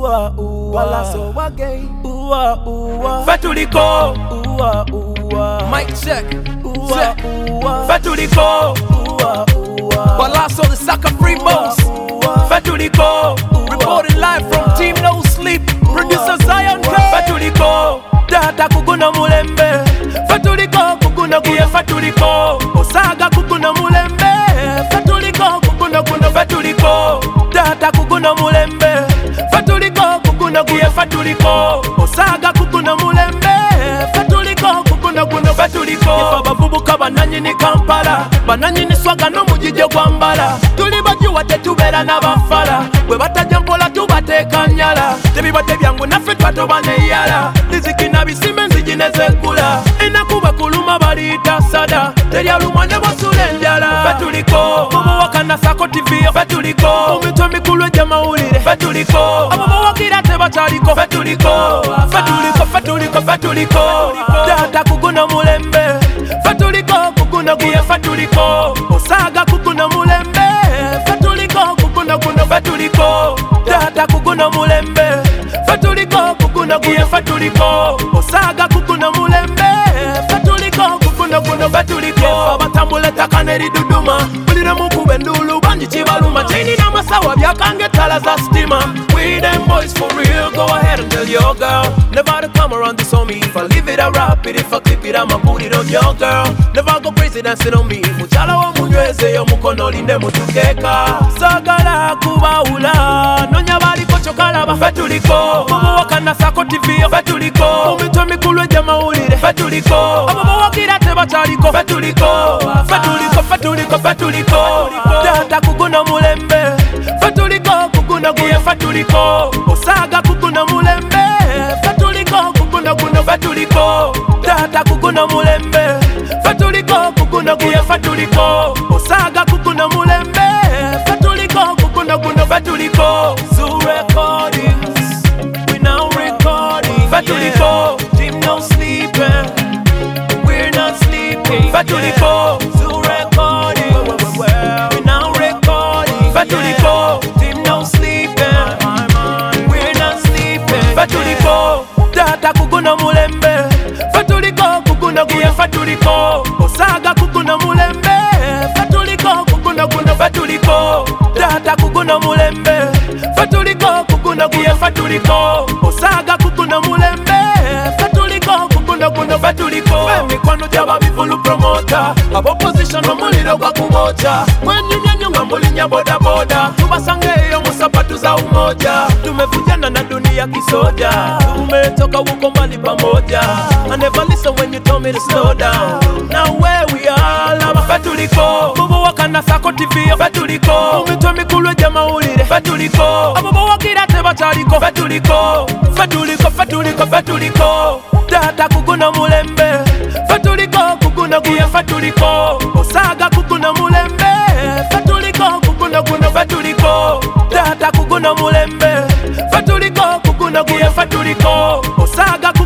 Balaso wage. Fatuliko. Mic check. Fatuliko. Balaso the Saka Free Boss. Fatuliko. Reporting live from Team No Sleep. Producer Zion K. Fatuliko. Data kukuna mulembe. Fatuliko kukuna kuye Fatuliko. Osaga kukuna mulembe. Fatuliko kukuna kuna Fatuliko. Data kukuna mulembe. Fatuliko kukuna kuye Fatuliko. Osaga kukuna mulembe. Fatuliko kukuna kuna Fatuliko. Ifa bavubuka bananyi ni Kampala. Bananyi ni swaga no mujije gwambala. Tuli bajuwa tetubera n'abafala. Bwe batajja mpola tubateeka nyala. Tebibadde byangu naffe twatobane yala. Riziki na bisime nziginezekula. Enakuba kuluma baliyita sada. Teryalumwa ne bosula enjala. Fatuliko. Mubawakana Sako TV. Fatuliko. Omitwe mikulu egy'amawulire. Fatuliko. Ababawakira tebakyaliko. Fatuliko. Fatuliko, Fatuliko, Fatuliko. Data kuguna mulembe. Fatuliko kuguna kuye Fatuliko. Osaga kuguna mulembe. Fatuliko kuguna kuno Fatuliko. Data kuguna mulembe. Fatuliko kuguna kuye Fatuliko. Osaga kuguna mulembe. Fatuliko kuguna kuno Fatuliko. Batambule takaneri duduma. Mulire mukube ndulu banji chibaluma. Chaini na masawa byakange tala za stima. We them boys for real. Go ahead and tell your girl. Never to come around this on me. If I leave it, I rap it. If I clip it, I'ma put it on your girl. Never go crazy dancing on me. Muchala wa munyweze yo mukono linde mutukeka. Sagala kubaula. Nonya bali kocho kalaba. Fatuliko. Mubawakana Sako TV. Fatuliko. Omitwe mikulu egy'amawulire. Fatuliko. Ababawakira tebakyaliko. Fatuliko. Fatuliko, Fatuliko, Fatuliko. Data kuguna mulembe. Fatuliko kuguna kuye Fatuliko. Osaga kuguna mulembe. Fatuliko kuguna kuno Fatuliko. Data kuguna mulembe. Fatuliko kuguna kuye Fatuliko. Osaga kuguna mulembe. Fatuliko kuguna kuno Fatuliko. Zoo Recordings, we now recording. Fatuliko. Team No Sleeping, we're not sleeping. Fatuliko. Zoo Recordings, we now recording. Fatuliko. Team No Sleeping, we're not sleeping. Fatuliko. Data kuguna mulembe. Fatuliko kuguna kuye Fatuliko. Osaga kuguna mulembe. Fatuliko kuguna kuno Fatuliko. Data kuguna mulembe. Fatuliko kuguna kuye Fatuliko. Osaga kuguna mulembe. Fatuliko kuguna kuno Fatuliko. Mikwano gyaba bifulu promota. Abo position omuliro gwa kubocha. Mwenyunya nga mulinya boda boda. Tubasangeyo musapatu za umoja. Tumevunjana na dunia kisoja. Tumetoka huko mbali pamoja. I never listen when you told me to slow down. Now where we are, lava Fatuliko. Mubawakana Sako TV. Fatuliko. Omitwe mikulu egy'amawulire. Fatuliko. Ababawakira tebakyaliko. Fatuliko. Fatuliko, Fatuliko, Fatuliko. Data kuguna mulembe. Fatuliko kuguna kuye Fatuliko. Osaga kuguna mulembe. Fatuliko kuguna kuno Fatuliko. Data kuguna mulembe. Fatuliko kuguna kuye Fatuliko. Osaga